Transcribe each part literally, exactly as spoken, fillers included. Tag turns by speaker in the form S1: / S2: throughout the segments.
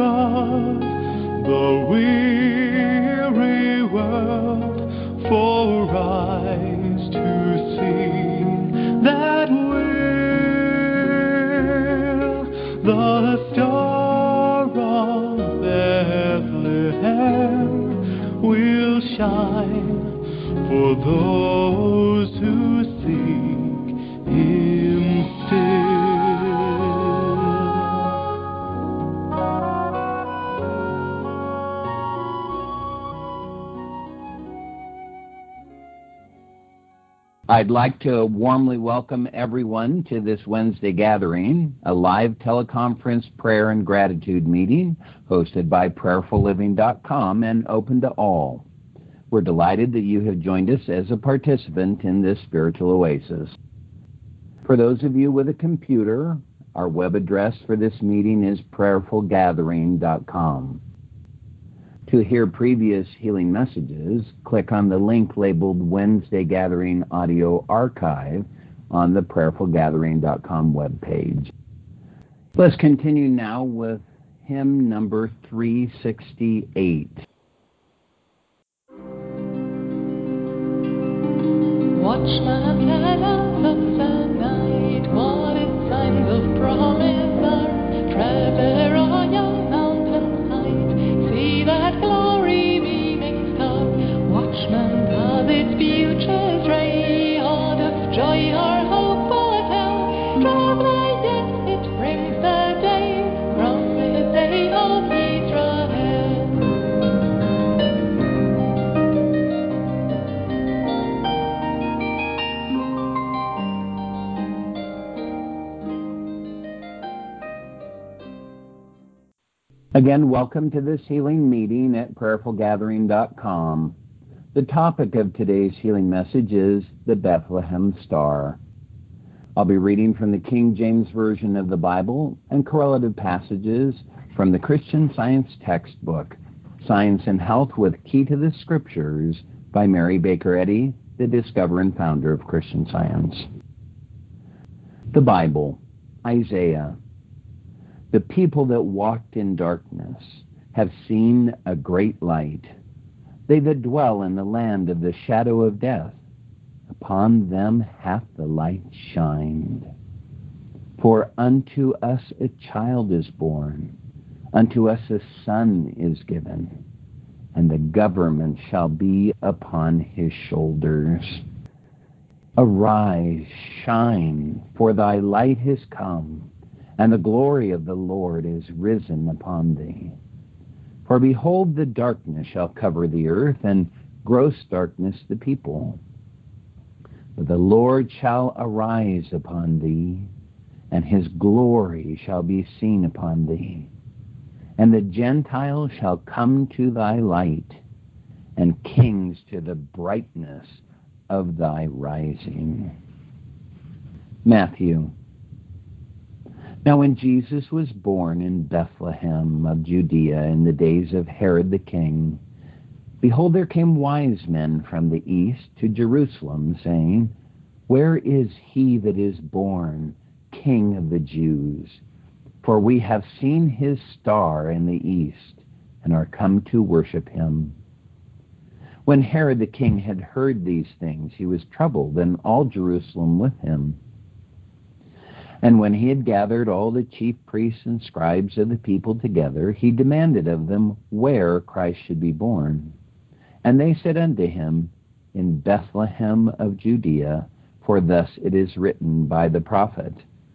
S1: across the weary world for eyes to see that will the star of Bethlehem will shine for those who seek him still.
S2: I'd like to warmly welcome everyone to this Wednesday gathering, a live teleconference prayer and gratitude meeting hosted by prayerful living dot com and open to all. We're delighted that you have joined us as a participant in this spiritual oasis. For those of you with a computer, our web address for this meeting is prayerful gathering dot com. To hear previous healing messages, click on the link labeled Wednesday Gathering Audio Archive on the prayerful gathering dot com webpage. Let's continue now with hymn number three sixty-eight.
S3: Watchman head up of the night, what its signs of promise are. Traveler on young mountain height, see that glory beaming star. Watchman, does its futures ray, aught of joy or hope foretell? Traveler, yes, it brings the day, promised day of Israel.
S2: Again, welcome to this healing meeting at prayerful gathering dot com. The topic of today's healing message is the Bethlehem Star. I'll be reading from the King James Version of the Bible and correlative passages from the Christian Science textbook, Science and Health with Key to the Scriptures by Mary Baker Eddy, the discoverer and founder of Christian Science. The Bible, Isaiah. The people that walked in darkness have seen a great light. They that dwell in the land of the shadow of death, upon them hath the light shined. For unto us a child is born, unto us a son is given, and the government shall be upon his shoulders. Arise, shine, for thy light is come, and the glory of the Lord is risen upon thee. For behold, the darkness shall cover the earth, and gross darkness the people. But the Lord shall arise upon thee, and his glory shall be seen upon thee. And the Gentiles shall come to thy light, and kings to the brightness of thy rising. Matthew. Now when Jesus was born in Bethlehem of Judea in the days of Herod the king, behold, there came wise men from the east to Jerusalem, saying, Where is he that is born, King of the Jews? For we have seen his star in the east, and are come to worship him. When Herod the king had heard these things, he was troubled, and all Jerusalem with him. And when he had gathered all the chief priests and scribes of the people together, he demanded of them where Christ should be born. And they said unto him, In Bethlehem of Judea, for thus it is written by the prophet.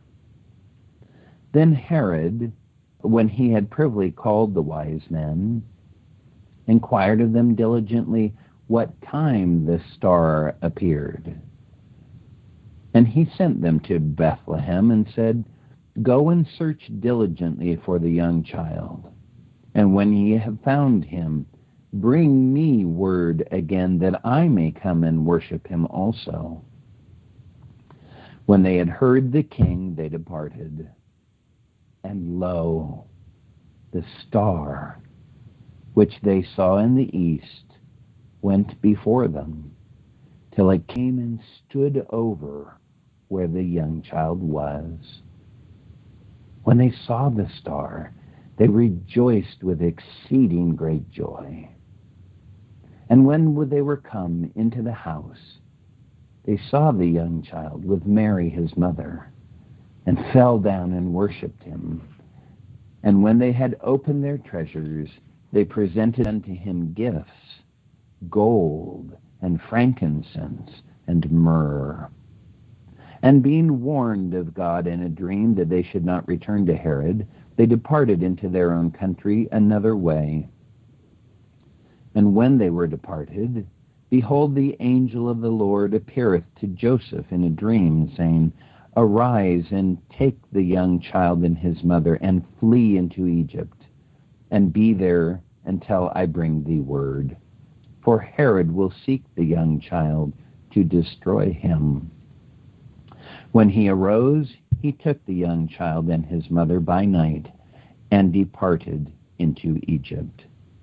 S2: Then Herod, when he had privily called the wise men, inquired of them diligently what time the star appeared. And he sent them to Bethlehem and said, Go and search diligently for the young child. And when ye have found him, bring me word again, that I may come and worship him also. When they had heard the king, they departed. And lo, the star, which they saw in the east, went before them, till it came and stood over where the young child was. When they saw the star, they rejoiced with exceeding great joy. And when they were come into the house, they saw the young child with Mary his mother, and fell down and worshipped him. And when they had opened their treasures, they presented unto him gifts, gold, and frankincense, and myrrh. And being warned of God in a dream that they should not return to Herod, they departed into their own country another way. And when they were departed, behold, the angel of the Lord appeareth to Joseph in a dream, saying, Arise, and take the young child and his mother, and flee into Egypt, and be there until I bring thee word. For Herod will seek the young child to destroy him. When he arose, he took the young child and his mother by night, and departed into Egypt.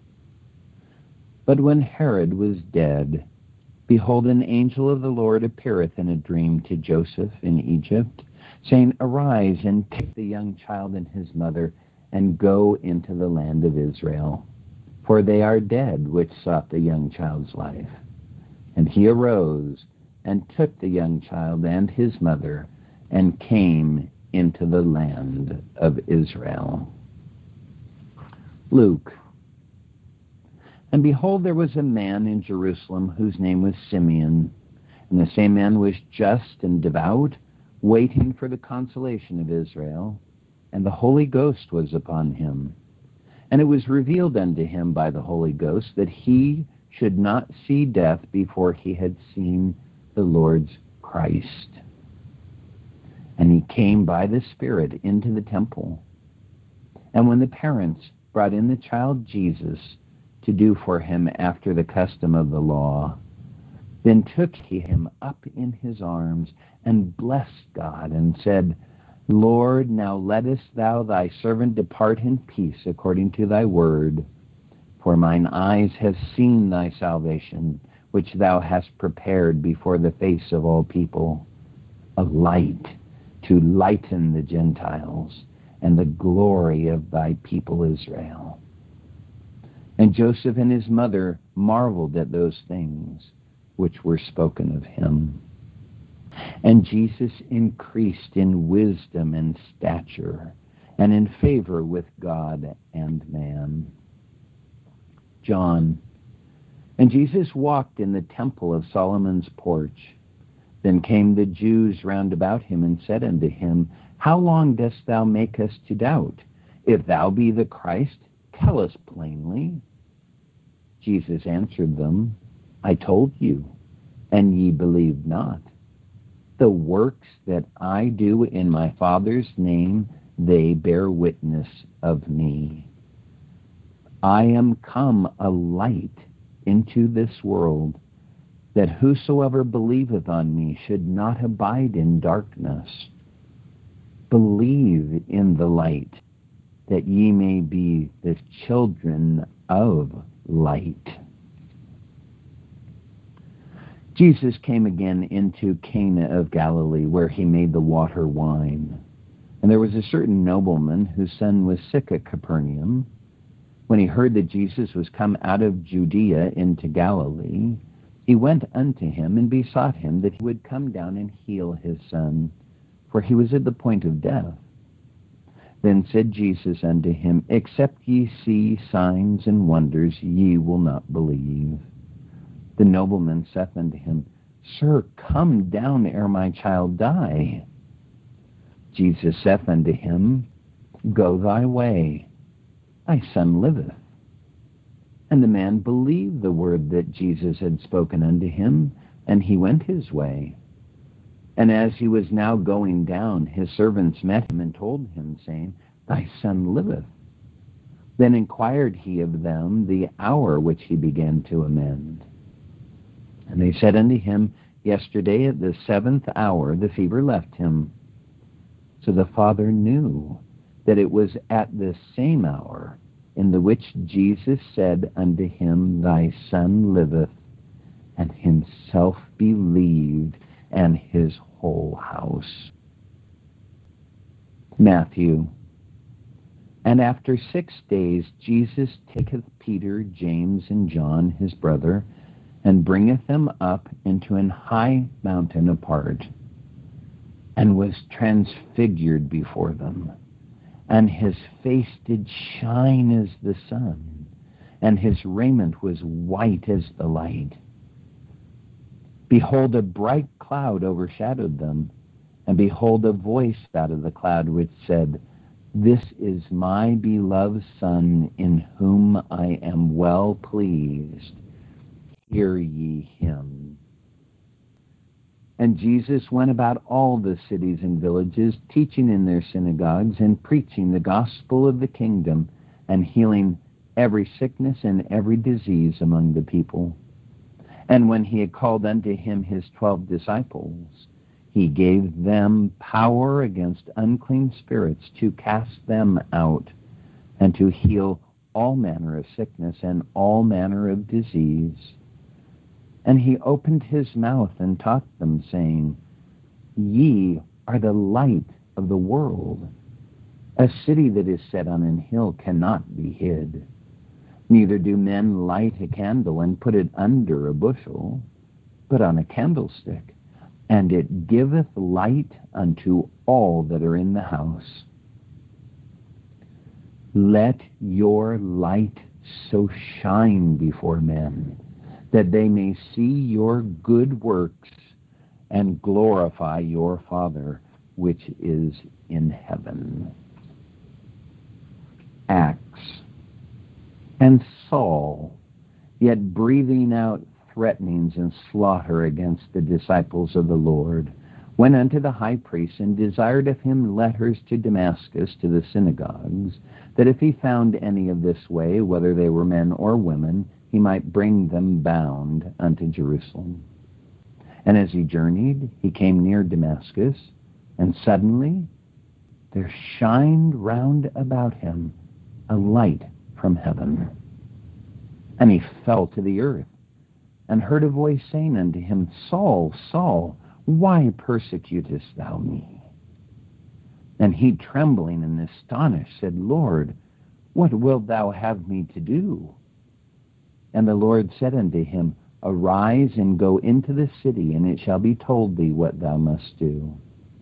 S2: But when Herod was dead, behold, an angel of the Lord appeareth in a dream to Joseph in Egypt, saying, Arise, and take the young child and his mother, and go into the land of Israel. For they are dead which sought the young child's life. And he arose, and took the young child and his mother, and came into the land of Israel. Luke. And behold, there was a man in Jerusalem whose name was Simeon. And the same man was just and devout, waiting for the consolation of Israel. And the Holy Ghost was upon him. And it was revealed unto him by the Holy Ghost that he should not see death before he had seen the Lord's Christ. And he came by the Spirit into the temple. And when the parents brought in the child Jesus to do for him after the custom of the law, then took he him up in his arms, and blessed God, and said, Lord, now lettest thou thy servant depart in peace according to thy word. For mine eyes have seen thy salvation, which thou hast prepared before the face of all people, a light to lighten the Gentiles, and the glory of thy people Israel. And Joseph and his mother marveled at those things which were spoken of him. And Jesus increased in wisdom and stature, and in favor with God and man. John. And Jesus walked in the temple of Solomon's porch. Then came the Jews round about him, and said unto him, How long dost thou make us to doubt? If thou be the Christ, tell us plainly. Jesus answered them, I told you, and ye believed not. The works that I do in my Father's name, they bear witness of me. I am come a light into this world, that whosoever believeth on me should not abide in darkness. Believe in the light, that ye may be the children of light. Jesus came again into Cana of Galilee, where he made the water wine. And there was a certain nobleman whose son was sick at Capernaum. When he heard that Jesus was come out of Judea into Galilee, he went unto him and besought him that he would come down and heal his son, for he was at the point of death. Then said Jesus unto him, Except ye see signs and wonders, ye will not believe. The nobleman saith unto him, Sir, come down ere my child die. Jesus saith unto him, Go thy way, thy son liveth. And the man believed the word that Jesus had spoken unto him, and he went his way. And as he was now going down, his servants met him and told him, saying, Thy son liveth. Then inquired he of them the hour which he began to amend. And they said unto him, Yesterday at the seventh hour the fever left him. So the father knew that it was at this same hour in the which Jesus said unto him, Thy son liveth, and himself believed, and his whole house. Matthew. And after six days Jesus taketh Peter, James, and John his brother, and bringeth them up into an high mountain apart, and was transfigured before them. And his face did shine as the sun, and his raiment was white as the light. Behold, a bright cloud overshadowed them, and behold, a voice out of the cloud which said, This is my beloved Son, in whom I am well pleased. Hear ye him. And Jesus went about all the cities and villages, teaching in their synagogues, and preaching the gospel of the kingdom, and healing every sickness and every disease among the people. And when he had called unto him his twelve disciples, he gave them power against unclean spirits to cast them out, and to heal all manner of sickness and all manner of disease. And he opened his mouth and taught them, saying, Ye are the light of the world. A city that is set on an hill cannot be hid. Neither do men light a candle and put it under a bushel, but on a candlestick, and it giveth light unto all that are in the house. Let your light so shine before men, that they may see your good works and glorify your Father which is in heaven. Acts. And Saul, yet breathing out threatenings and slaughter against the disciples of the Lord, went unto the high priest and desired of him letters to Damascus to the synagogues, that if he found any of this way, whether they were men or women, he might bring them bound unto Jerusalem. And as he journeyed, he came near Damascus, and suddenly there shined round about him a light from heaven. And he fell to the earth, and heard a voice saying unto him, Saul, Saul, why persecutest thou me? And he, trembling and astonished, said, Lord, what wilt thou have me to do? And the Lord said unto him, Arise and go into the city, and it shall be told thee what thou must do.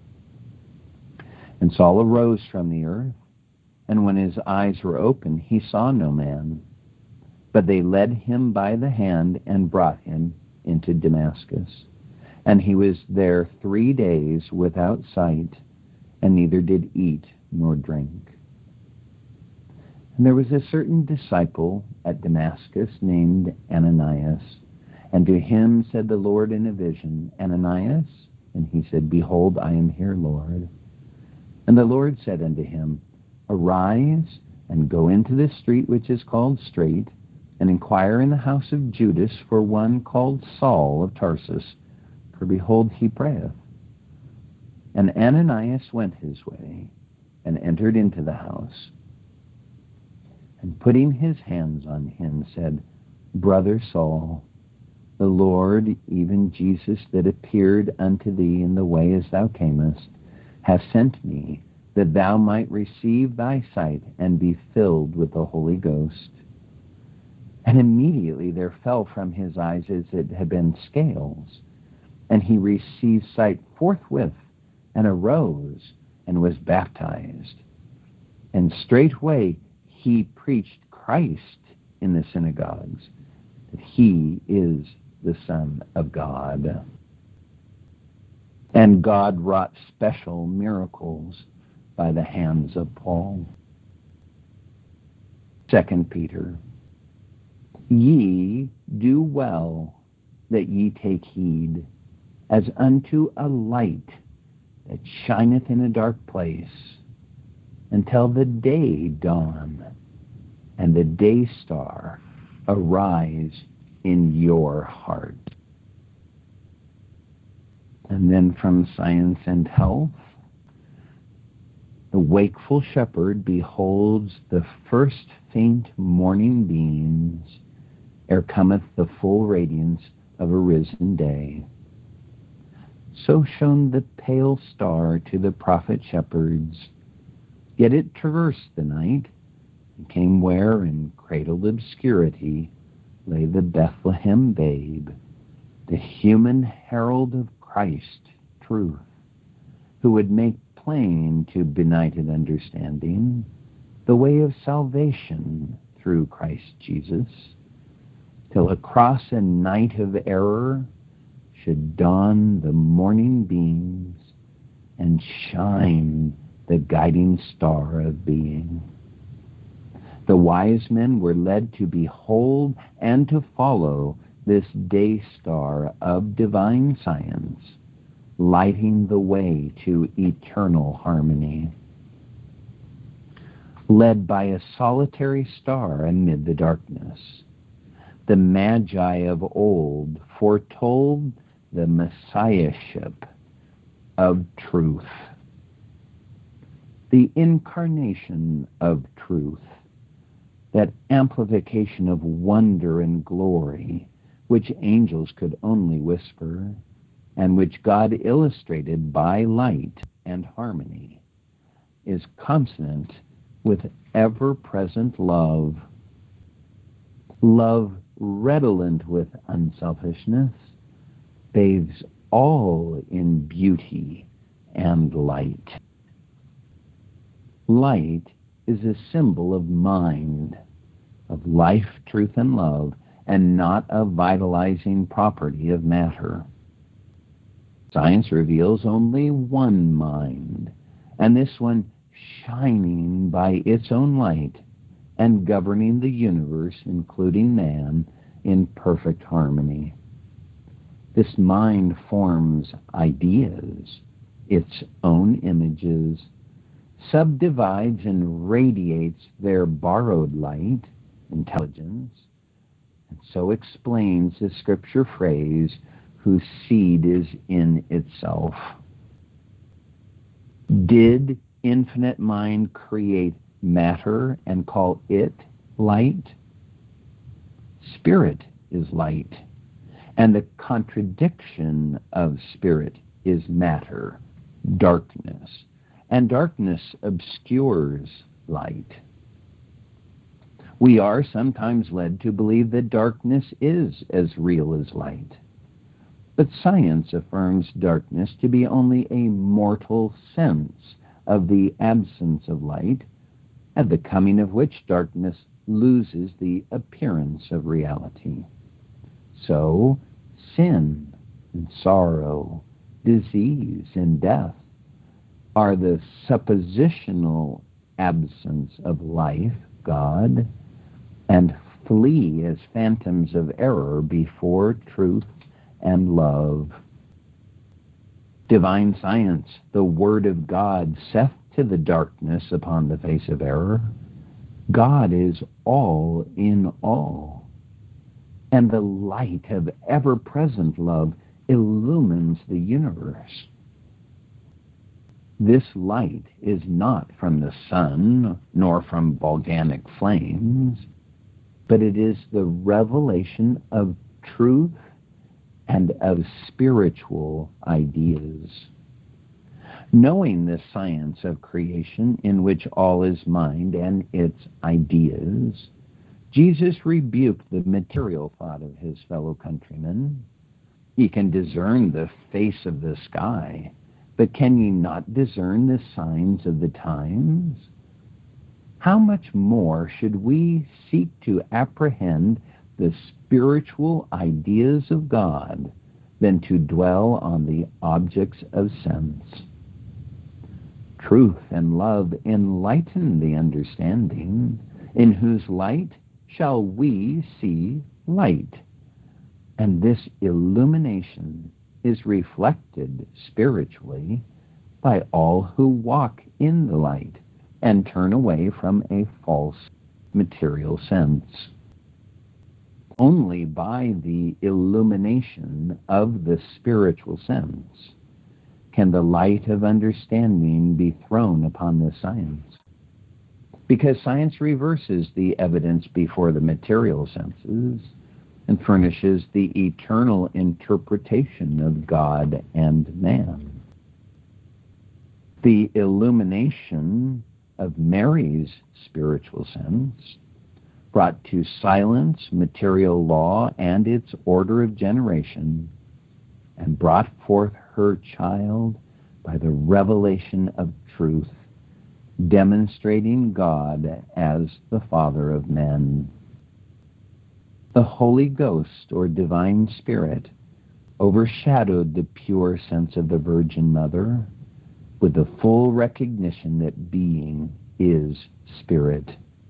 S2: And Saul arose from the earth, and when his eyes were opened, he saw no man. But they led him by the hand and brought him into Damascus. And he was there three days without sight, and neither did eat nor drink. And there was a certain disciple at Damascus named Ananias. And to him said the Lord in a vision, Ananias? And he said, Behold, I am here, Lord. And the Lord said unto him, Arise, and go into the street which is called Straight, and inquire in the house of Judas for one called Saul of Tarsus, for behold, he prayeth. And Ananias went his way, and entered into the house, and putting his hands on him, said, Brother Saul, the Lord, even Jesus that appeared unto thee in the way as thou camest, hath sent me, that thou might receive thy sight, and be filled with the Holy Ghost. And immediately there fell from his eyes as it had been scales, and he received sight forthwith, and arose, and was baptized. And straightway he preached Christ in the synagogues, that he is the Son of God. And God wrought special miracles by the hands of Paul. Second Peter. Ye do well that ye take heed, as unto a light that shineth in a dark place, until the day dawn, and the day star arise in your heart. And then from Science and Health, the wakeful shepherd beholds the first faint morning beams, ere cometh the full radiance of a risen day. So shone the pale star to the prophet shepherds, yet it traversed the night, and came where, in cradled obscurity, lay the Bethlehem babe, the human herald of Christ, truth, who would make plain to benighted understanding the way of salvation through Christ Jesus, till across a night of error should dawn the morning beams and shine the guiding star of being. The wise men were led to behold and to follow this day star of divine science, lighting the way to eternal harmony. Led by a solitary star amid the darkness, the Magi of old foretold the Messiahship of truth, the incarnation of truth, that amplification of wonder and glory which angels could only whisper, and which God illustrated by light and harmony, is consonant with ever-present love, love redolent with unselfishness, bathes all in beauty and light. Light is a symbol of mind, of life, truth, and love, and not a vitalizing property of matter. Science reveals only one mind, and this one shining by its own light and governing the universe, including man, in perfect harmony. This mind forms ideas, its own images, subdivides and radiates their borrowed light, intelligence, and so explains the scripture phrase, whose seed is in itself. Did infinite mind create matter and call it light? Spirit is light, and the contradiction of spirit is matter, darkness, and darkness obscures light. We are sometimes led to believe that darkness is as real as light. But science affirms darkness to be only a mortal sense of the absence of light, at the coming of which darkness loses the appearance of reality. So, sin and sorrow, disease and death are the suppositional absence of life, God, and flee as phantoms of error before truth and love. Divine science, the Word of God, saith to the darkness upon the face of error, God is all in all, and the light of ever-present love illumines the universe. This light is not from the sun, nor from volcanic flames, but it is the revelation of truth and of spiritual ideas. Knowing this science of creation in which all is mind and its ideas, Jesus rebuked the material thought of his fellow countrymen. Ye can discern the face of the sky, but can ye not discern the signs of the times? How much more should we seek to apprehend the spiritual ideas of God than to dwell on the objects of sense? Truth and love enlighten the understanding, in whose light shall we see light. And this illumination is reflected spiritually by all who walk in the light and turn away from a false material sense. Only by the illumination of the spiritual sense can the light of understanding be thrown upon the science. Because science reverses the evidence before the material senses and furnishes the eternal interpretation of God and man. The illumination of Mary's spiritual sense, brought to silence material law and its order of generation, and brought forth her child by the revelation of truth, demonstrating God as the Father of men. The Holy Ghost, or Divine Spirit, overshadowed the pure sense of the Virgin Mother with the full recognition that being is spirit.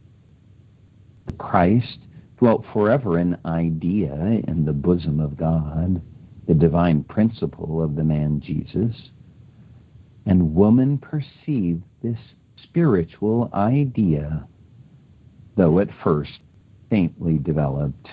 S2: Christ dwelt forever an idea in the bosom of God, the divine principle of the man Jesus, and woman perceived this spiritual idea, though at first faintly developed.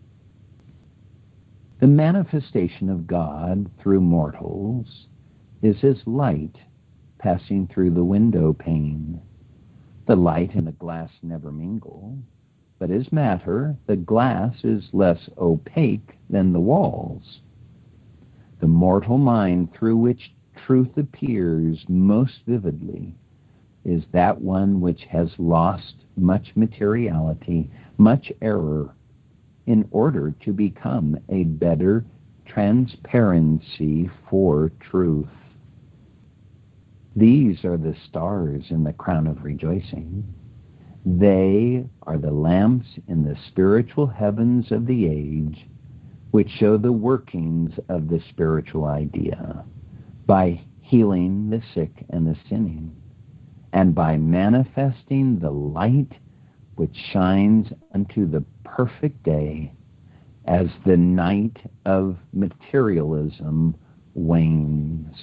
S2: The manifestation of God through mortals is as light passing through the window pane. The light and the glass never mingle, but as matter, the glass is less opaque than the walls. The mortal mind through which truth appears most vividly is that one which has lost much materiality, much error, in order to become a better transparency for truth. These are the stars in the crown of rejoicing. They are the lamps in the spiritual heavens of the age, which show the workings of the spiritual idea by healing the sick and the sinning, and by manifesting the light which shines unto the perfect day as the night of materialism wanes.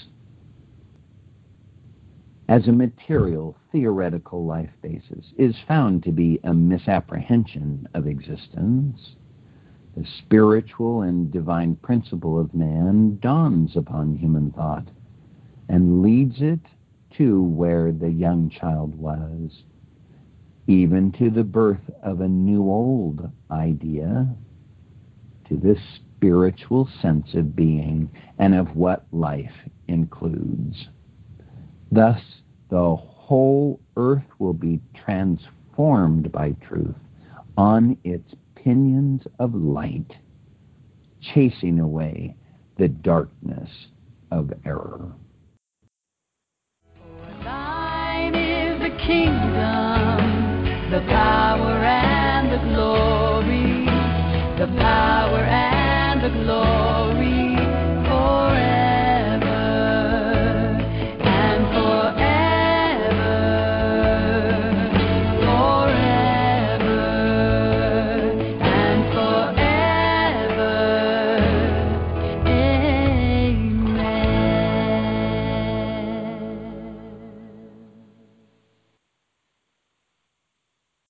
S2: As a material, theoretical life basis is found to be a misapprehension of existence, the spiritual and divine principle of man dawns upon human thought and leads it to where the young child was, even to the birth of a new old idea, to this spiritual sense of being and of what life includes. Thus, the whole earth will be transformed by truth on its pinions of light, chasing away the darkness of error.
S3: For thine is the kingdom, the power and the glory, the power